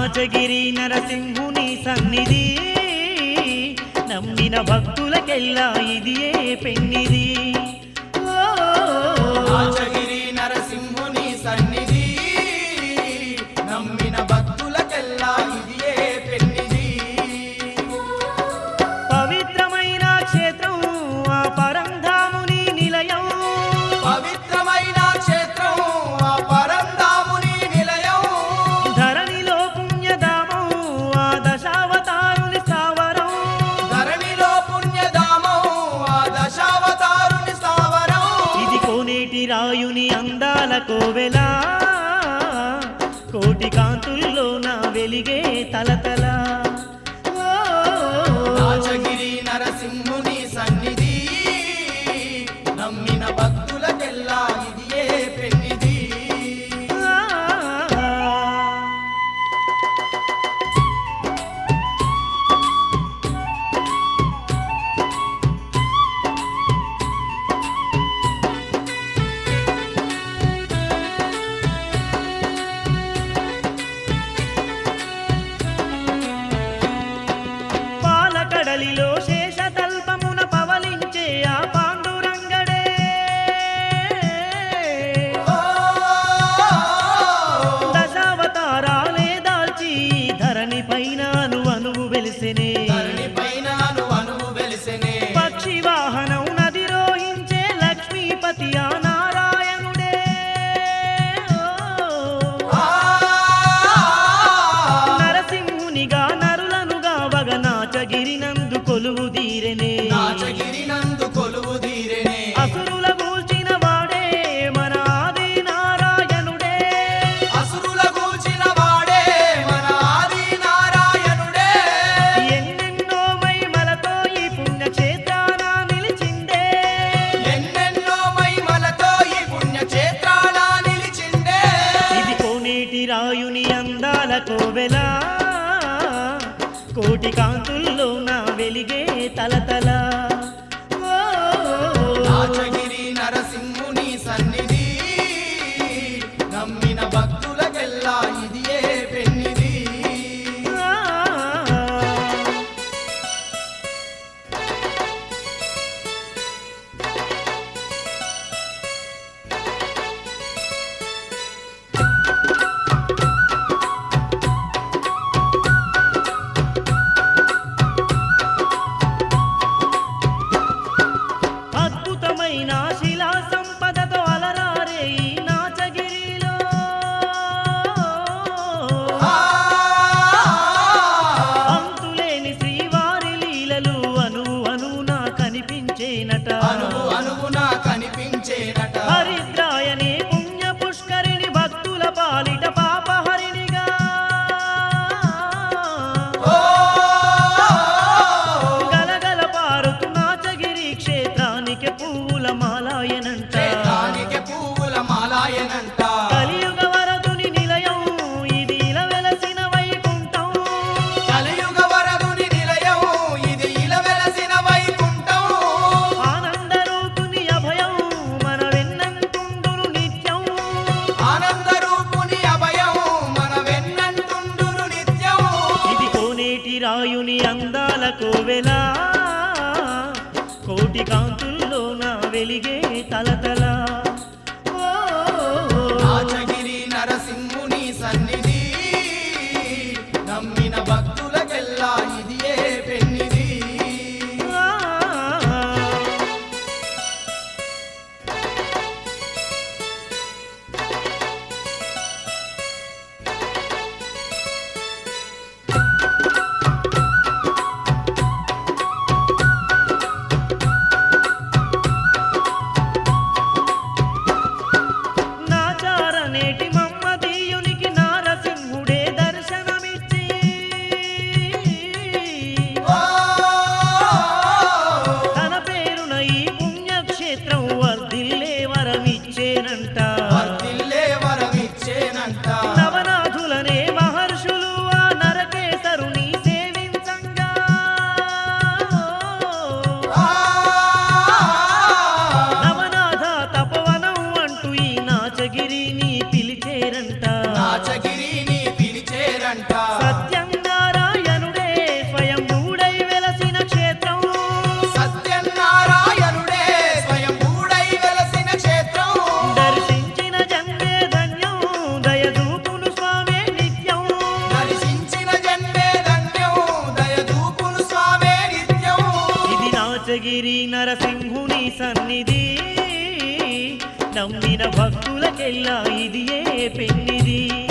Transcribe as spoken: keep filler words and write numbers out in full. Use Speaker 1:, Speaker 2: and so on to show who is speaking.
Speaker 1: నాచగిరి నరసింహుని సన్నిధి నమ్మిన భక్తులకెల్లా ఇదియే పెన్నిది
Speaker 2: నాచగిరి నరసింహుని సన్నిధి నమ్మిన భక్తులకెల్లా ఇదియే పెన్నిది
Speaker 1: పవిత్రమైన క్షేత్రం ఆ పరంధాముని నిలయం
Speaker 2: పవిత్రమైన క్షేత్రం ఆ పరంధాముని నిలయం
Speaker 1: ధరణిలో పుణ్యధామం ఆ దశావతారుని స్థావరం
Speaker 2: ధరణిలో పుణ్యధామం ఆ దశావతారుని స్థావరం
Speaker 1: ఇది కోనేటి రాయుని అందాల కోవెలా కోటి కాంతుల్లో నా వెలిగే తలతల
Speaker 2: నాచగిరి నరసింహుని సన్నిధి నమ్మిన భక్తులకెల్లా ఇదియే పెన్నిది
Speaker 1: పాలకడలిలో శేషతల్పమున పవలించే ఆ పాండురంగడే దశావతారాలే దాల్చి ధరణి పైన అనువు వెలిసెనే
Speaker 2: ధరణి పైన అనువు వెలిసెనే
Speaker 1: పక్షి వాహనం నది రోహించే లక్ష్మీపతి ఆ నారాయణుడే నరసింహునిగా నరులనుగా వగ నాచగిరి నందు కొలువు దీరెనే
Speaker 2: నాచగిరి నందు కొలువు దీరెనే
Speaker 1: అసురుల గూల్చిన వాడే మన ఆది నారాయణుడే
Speaker 2: అసురుల గూల్చిన వాడే మన ఆది నారాయణుడే
Speaker 1: ఎన్నెన్నో మహిమలతో ఈ పుణ్యక్షేత్రాన నిలిచిందే
Speaker 2: ఎన్నెన్నో మహిమలతో ఈ పుణ్యక్షేత్రాన నిలిచిందే
Speaker 1: ఇది కోనేటి రాయుని అందాల కోవెలా కోటి కాంతుల్లో నా వెలిగే తలతల
Speaker 2: నాచగిరి నరసింహుని సన్నిధి నమ్మిన భక్తులకెల్లా ఇదియే పెన్నిది
Speaker 1: అద్భుతమైన శిలా సంపదతో అలరారే ఈ నాచగిరిలో అంతులేని శ్రీవారి లీలలు అను అనునా కనిపించేనట
Speaker 2: అనువు అనువున కనిపించేనట
Speaker 1: హరిద్రాయని పుణ్య పుష్కరిణి భక్తుల పాలిట పాపహరిణిగా
Speaker 2: ఓ
Speaker 1: గలగల పారుతు నాచగిరి క్షేత్రానికి పువ్వుల మాలాయనంట
Speaker 2: క్షేత్రానికి పువ్వుల మాలాయనంట
Speaker 1: కలియుగ వరదుని నిలయం ఇది ఇలా వెలసిన వైకుంఠం
Speaker 2: కలియుగ వరదుని నిలయం ఇది ఇలా వెలసిన వైకుంఠం
Speaker 1: ఆనందరూపుని అభయం మన వెన్నంటుండును నిత్యం
Speaker 2: ఆనందరూపుని అభయం మన వెన్నంటుండును నిత్యం
Speaker 1: ఇది కోనేటి రాయుని అందాల కోవెలా కోటి కాంతుల్లో నా వెలిగే తలతల
Speaker 2: నాచగిరి నరసింహుని సన్నిధి నమ్మిన భక్తులకెల్లా ఇదియే పెన్నిది
Speaker 1: నాచారనేటి మమ్మదీయునికి నారసింహుడే దర్శనమిచ్చి
Speaker 2: ఓ
Speaker 1: తన పేరున ఈ పుణ్యక్షేత్రం వర్ధిల్లే వరమిచ్చేనంట
Speaker 2: వర్ధిల్లే వరమిచ్చేనంట
Speaker 1: నవనాథులనే మహర్షులు ఆ నరకేసరుని సేవించంగా
Speaker 2: ఆ
Speaker 1: నవనాథ తపవనం అంటూ ఈ నాచగిరిని పిలిచేరంట
Speaker 2: నాచగిరిని పిలిచేరంట
Speaker 1: నమ్మిన భక్తులకెల్లా ఇది ఏ పెన్నిది